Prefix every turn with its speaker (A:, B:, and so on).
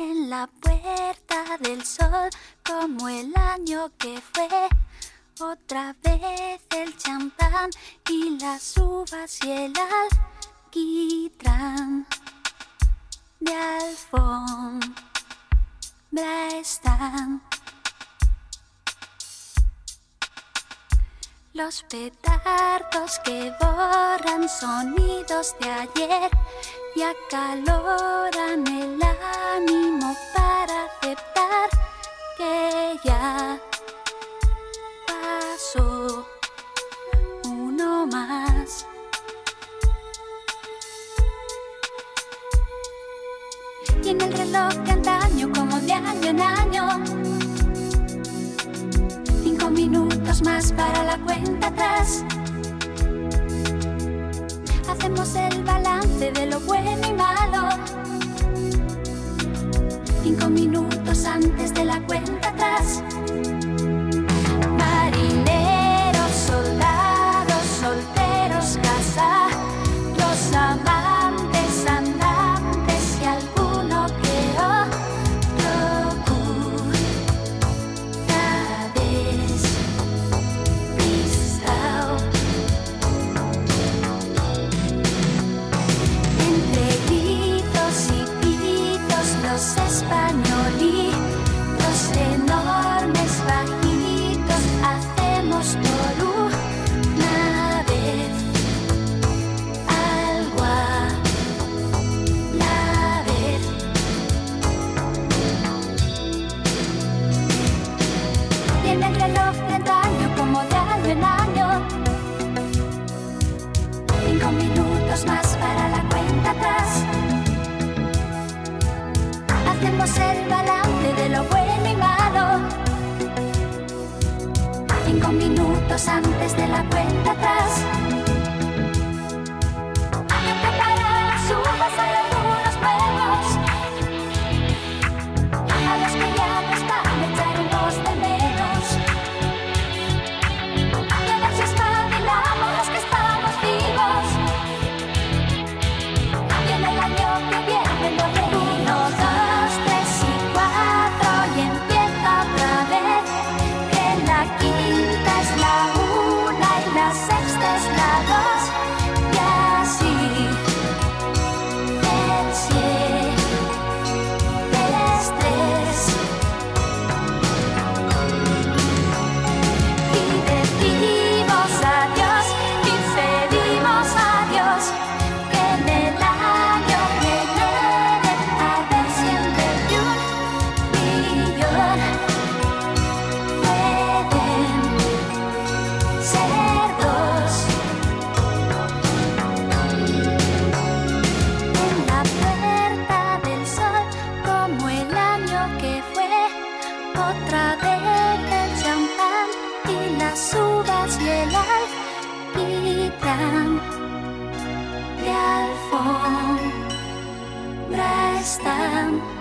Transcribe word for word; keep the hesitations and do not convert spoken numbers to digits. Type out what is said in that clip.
A: En la puerta del sol, como el año que fue, otra vez el champán y las uvas y el alquitrán de alfombra están. Los petardos que borran sonidos de ayer y acaloran el ánimo para aceptar que ya pasó uno más. Y en el reloj de antaño, como de año en año, cinco minutos más para la cuenta atrás. Hacemos el balance de lo bueno y malo, cinco minutos antes de la cuenta atrás. Marineros, soldados, solteros, casados, amantes, andantes y alguno que otro cura despistado. Entre gritos y pitos, los españolitos enormes, bajitos, hacemos por una vez algo a la vez. Y en el reloj de antaño, como de año en año, cinco minutos más para la cuenta atrás. Hacemos el balance de lo bueno y malo, cinco minutos antes de la cuenta atrás. Para las uvas hay algunos nuevos, a los que ya no están echaremos de menos. Y a ver si espabilamos los que estamos vivos. Y en el año que viene lo de uno, dos, tres y cuatro y empieza otra vez. Que la quinta es la una y la sexta es la dos. Y así del siete es tres. Y decimos adiós y pedimos adiós. Que en el año que viene a ver siempre de un millón pueden ser dos. En la puerta del sol, como el año que fue, otra vez el champán y las uvas y el alquitrán de alfombra están.